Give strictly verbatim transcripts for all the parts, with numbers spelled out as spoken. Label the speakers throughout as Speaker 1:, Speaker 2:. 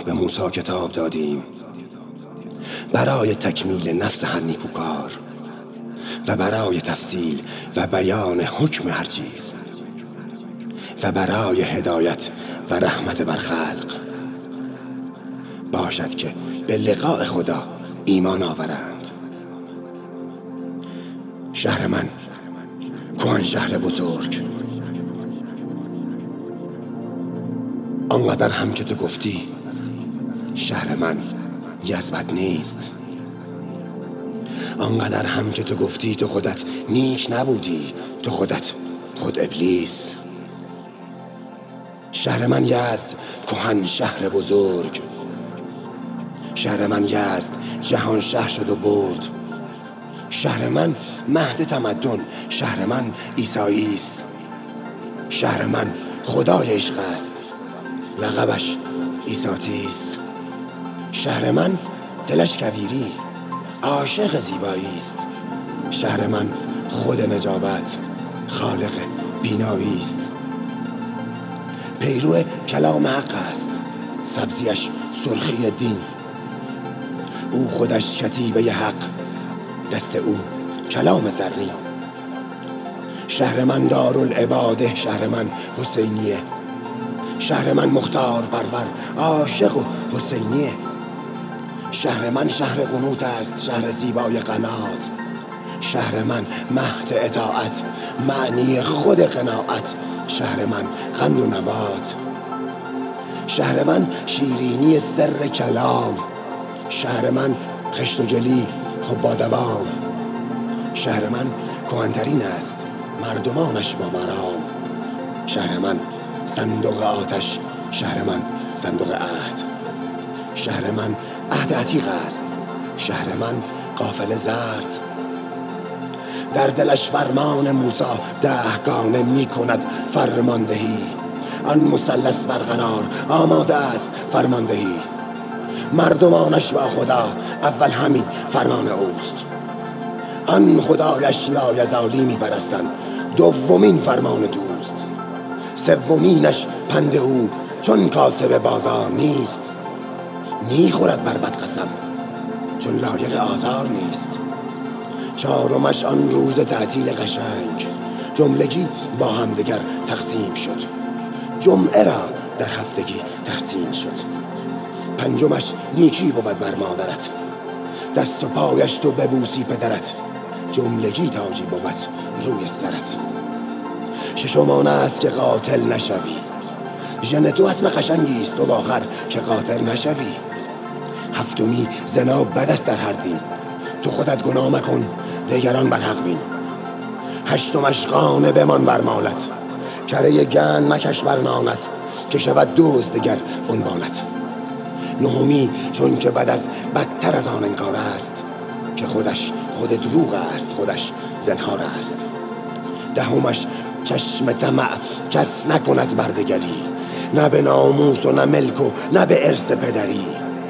Speaker 1: الله به موسی کتاب دادیم برای تکمیل نفس هر نیکوکار و برای تفصیل و بیان حکم هر چیز و برای هدایت و رحمت بر خلق، باشد که به لقاء خدا ایمان آورند. شهر من، کهن شهر بزرگ، آنقدر هم که تو گفتی شهر من یزبد نیست، آنقدر هم که تو گفتی تو خودت نیک نبودی، تو خودت خود ابلیس. شهر من یزد کهن شهر بزرگ، شهر من یزد جهان شهر شد و برد. شهر من مهد تمدن، شهر من عیسایی است. شهر من خدای عشق است، لقبش عیساتی است. شهر من دلش کویری، عاشق زیبایی است. شهر من خود نجابت، خالق بینایی است. پیرو کلام حق است، سبزیش سرخی دین. او خودش کتیبه حق، دست او کلام زرین. شهر من دارالعباده، شهر من حسینیه. شهر من مختار پرور، عاشق و حسینیه. شهر من شهر قنوت است، شهر زیبای قنات. شهر من مهد اطاعت، معنی خود قناعت. شهر من قند و نبات. شهر من شیرینی سر کلام. شهر من خشت و جلی خب با دوام. شهر من کهن‌ترین است، مردمانش با مرام. شهر من صندوق آتش، شهر من صندوق عهد. شهر من عهد عتیق است، شهر من قافله زرد. در دلش فرمان موسی دهگانه می کند فرماندهی. آن مثلث برقرار آماده است فرماندهی. مردمانش با خدا اول همین فرمان اوست. آن خدایش لایزالی می پرستند، دومین فرمان دوست. سومینش پند او چون کاسب بازار نیست. نی خورد بر بد قسم چون لایق آزار نیست. چهارمش آن روز تعطیل قشنگ، جملگی با همدیگر تقسیم شد. جمعه را در هفتگی ترسیم شد. پنجمش نیکی بود بر مادرت، دست و پایش تو ببوسی پدرت. جملگی تاجی بود روی سرت. ششم آن است که قاتل نشوی، ژن تو اسم قشنگی است و آخر که قاتل نشوی. هفتمی زنا بد است در هر دین، تو خودت گناه مکن دیگران بر حق بین. هشتمش قانع بمان بر مالت، کره گند مکش بر نانت که شود دزد دگر عنوانت. نهمی چون که بد از بدتر از آن انکار است، که خودش خود دروغ است، خودش زنهار است. دهمش چشم طمع کس نکند بردگری، نه به ناموس و نه ملک و نه به ارث پدری.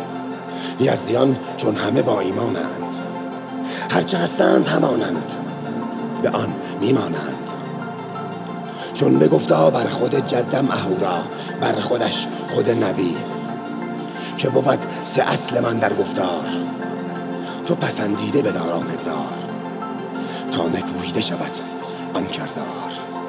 Speaker 1: یزدیان چون همه با ایمانند، هرچه هستند همانند به آن میمانند. چون بگفتا بر خود جدم اهورا، بر خودش خود نبی. که بود سه اصل من در گفتار، تو پسندیده بدار آمددار. تا نکوهیده شود آن کردار.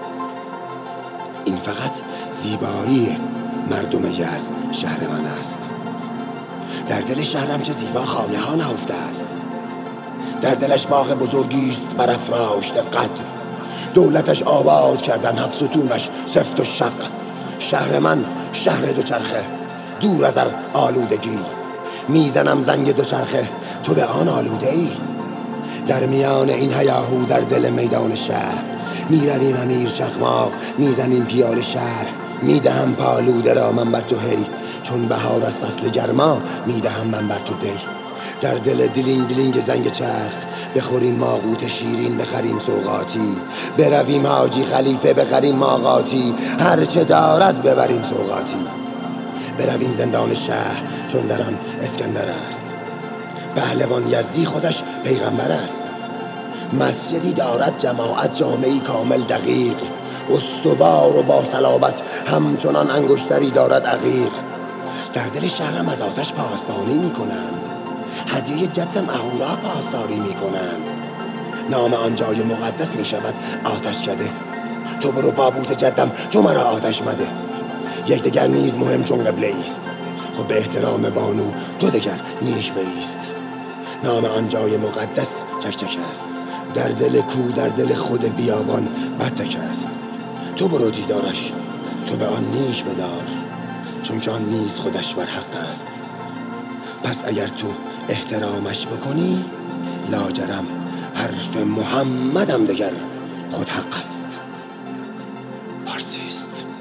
Speaker 1: این فقط زیبایی مردم یزد شهر من است. در دل شهرم چه زیبا خانه ها نهفته است. در دلش باغ بزرگی است برافراشته قد. دولتش آباد کردن هفت ستونش سفت و شق. شهر من شهر دوچرخه، دور از هر آلودگی. میزنم زنگ دوچرخه تو به آن آلوده ای. در میان این هیاهو در دل میدان شهر، میرویم امیر چخماق میزنیم پیاله شهر. میدهم پالوده را من بر تو هی، چون بهار از فصل گرما میدهم من بر تو دی. در دل دلینگ دلینگ زنگ چرخ، بخوریم ماقوت شیرین بخریم سوغاتی. برویم حاجی خلیفه بخریم ماقاتی، هرچه دارد ببریم سوغاتی. برویم زندان شهر چون در آن اسکندر است. پهلوان یزدی خودش پیغمبر است. مسجدی دارد جماعت جامعی کامل دقیق. استوار و با صلابت همچنان انگشتری دارد عقیق. در دل شهرم از آتش پاسبانی می کنند، هدیه جدم اهورا پاسداری می کنند. نام آن جای مقدس می شود آتشکده. تو برو بابوت جدم، تو مرا آتش مده. یکدیگر نیز مهم چون قبله است، خب به احترام بانو تو دگر نیش بایست. نام آن جای مقدس چکچک است، در دل کو در دل خود بیابان بدتک است. تو برو دیدارش، تو به آن نیش بدار، چون که آن نیز خودش بر حق است. پس اگر تو احترامش بکنی، لاجرم حرف محمدم دگر خود حق است. پارسی است.